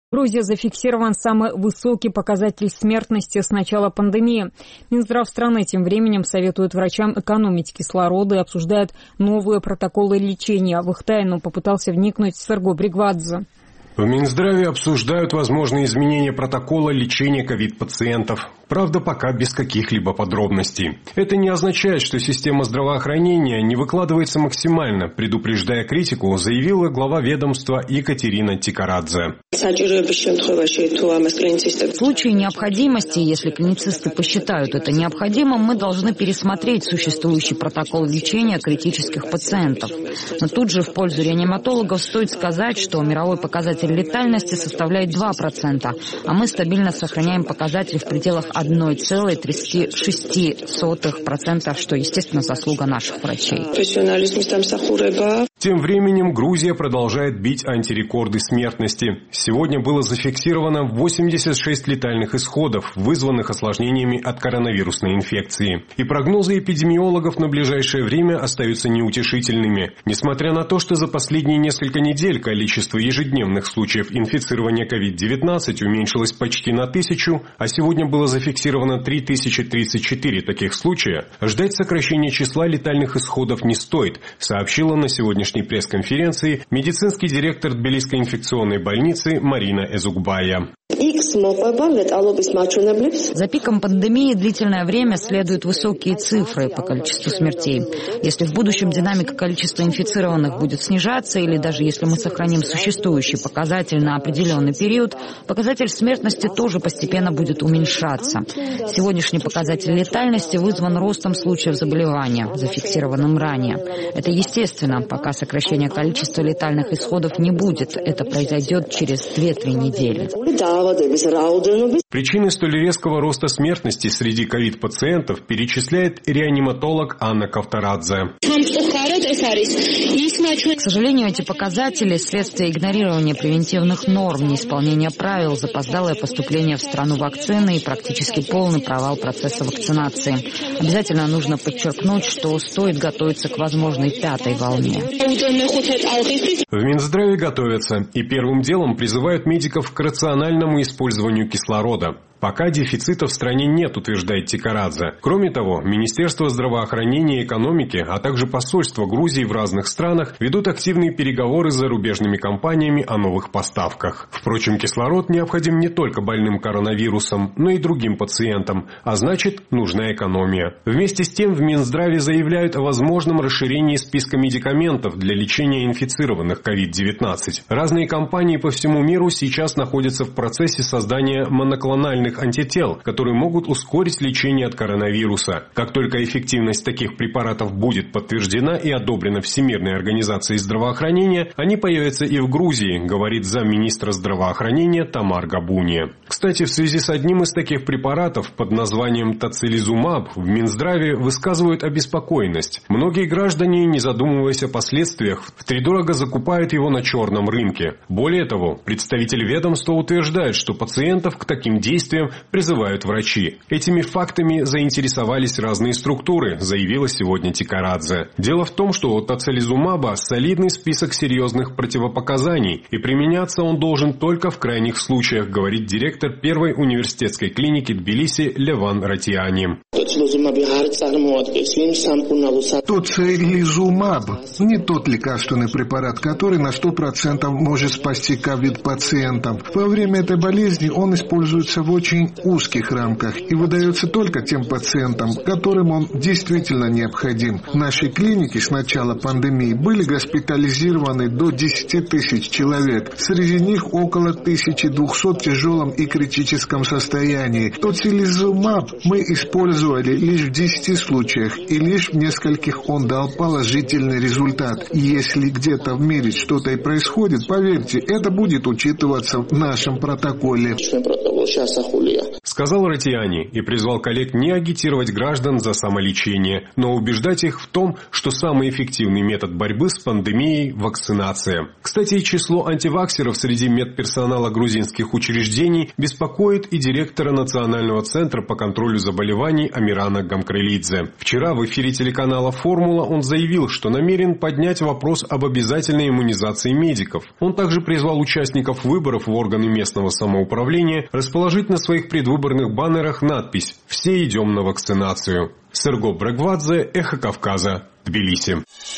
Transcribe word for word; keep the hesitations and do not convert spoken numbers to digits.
В Грузии зафиксирован самый высокий показатель смертности с начала пандемии. Минздрав страны тем временем советует врачам экономить кислород и обсуждает новые протоколы лечения. В их тайну попытался вникнуть Серго Бригвадзе. В Минздраве обсуждают возможные изменения протокола лечения ковид-пациентов. Правда, пока без каких-либо подробностей. Это не означает, что система здравоохранения не выкладывается максимально, предупреждая критику, заявила глава ведомства Екатерина Тикарадзе. В случае необходимости, если клиницисты посчитают это необходимым, мы должны пересмотреть существующий протокол лечения критических пациентов. Но тут же в пользу реаниматологов стоит сказать, что мировой показатель летальности составляет два процента, а мы стабильно сохраняем показатель в пределах одна целая тридцать шесть сотых процента, что, естественно, заслуга наших врачей. Тем временем Грузия продолжает бить антирекорды смертности. Сегодня было зафиксировано восемьдесят шесть летальных исходов, вызванных осложнениями от коронавирусной инфекции. И прогнозы эпидемиологов на ближайшее время остаются неутешительными. Несмотря на то, что за последние несколько недель количество ежедневных случаев инфицирования ковид девятнадцать уменьшилось почти на тысячу, а сегодня было зафиксировано три тысячи тридцать четыре таких случая, ждать сокращения числа летальных исходов не стоит, сообщила на сегодняшней пресс-конференции медицинский директор Тбилисской инфекционной больницы Марина Эзукбая. За пиком пандемии длительное время следуют высокие цифры по количеству смертей. Если в будущем динамика количества инфицированных будет снижаться, или даже если мы сохраним существующий показатель на определенный период, показатель смертности тоже постепенно будет уменьшаться. Сегодняшний показатель летальности вызван ростом случаев заболевания, зафиксированным ранее. Это естественно, пока сокращения количества летальных исходов не будет. Это произойдет через две-три недели. Причины столь резкого роста смертности среди ковид-пациентов перечисляет реаниматолог Анна Ковторадзе. К сожалению, эти показатели – следствие игнорирования превентивных норм, неисполнения правил, запоздалое поступление в страну вакцины и практически полный провал процесса вакцинации. Обязательно нужно подчеркнуть, что стоит готовиться к возможной пятой волне. В Минздраве готовятся и первым делом призывают медиков к рациональному использованию кислорода. Пока дефицита в стране нет, утверждает Тикарадзе. Кроме того, Министерство здравоохранения и экономики, а также посольства Грузии в разных странах ведут активные переговоры с зарубежными компаниями о новых поставках. Впрочем, кислород необходим не только больным коронавирусом, но и другим пациентам, а значит, нужна экономия. Вместе с тем в Минздраве заявляют о возможном расширении списка медикаментов для лечения инфицированных ковид девятнадцать. Разные компании по всему миру сейчас находятся в процессе создания моноклональных антител, которые могут ускорить лечение от коронавируса. Как только эффективность таких препаратов будет подтверждена и одобрена Всемирной организацией здравоохранения, они появятся и в Грузии, говорит замминистра здравоохранения Тамар Габуния. Кстати, в связи с одним из таких препаратов под названием тоцилизумаб в Минздраве высказывают обеспокоенность. Многие граждане, не задумываясь о последствиях, втридорого закупают его на черном рынке. Более того, представитель ведомства утверждает, что пациентов к таким действиям призывают врачи. Этими фактами заинтересовались разные структуры, заявила сегодня Тикарадзе. Дело в том, что у тоцилизумаба солидный список серьезных противопоказаний, и применяться он должен только в крайних случаях, говорит директор первой университетской клиники Тбилиси Леван Ратиани. Тоцилизумаб не тот лекарственный препарат, который на сто процентов может спасти ковид-пациентов. Во время этой болезни он используется в очень узких рамках и выдается только тем пациентам, которым он действительно необходим. В нашей клинике с начала пандемии были госпитализированы до десяти тысяч человек. Среди них около тысячи двухсот в тяжелом и критическом состоянии. Тоцилизумаб мы использовали лишь в десяти случаях, и лишь в нескольких он дал положительный результат. И если где-то в мире что-то и происходит, поверьте, это будет учитываться в нашем протоколе. Сказал Ратияни и призвал коллег не агитировать граждан за самолечение, но убеждать их в том, что самый эффективный метод борьбы с пандемией – вакцинация. Кстати, число антиваксеров среди медперсонала грузинских учреждений беспокоит и директора Национального центра по контролю заболеваний Амирана Гамкрелидзе. Вчера в эфире телеканала «Формула» он заявил, что намерен поднять вопрос об обязательной иммунизации медиков. Он также призвал участников выборов в органы местного самоуправления расположить на своих предвыборных баннерах надпись «Все идем на вакцинацию». Серго Брагвадзе, Эхо Кавказа, Тбилиси.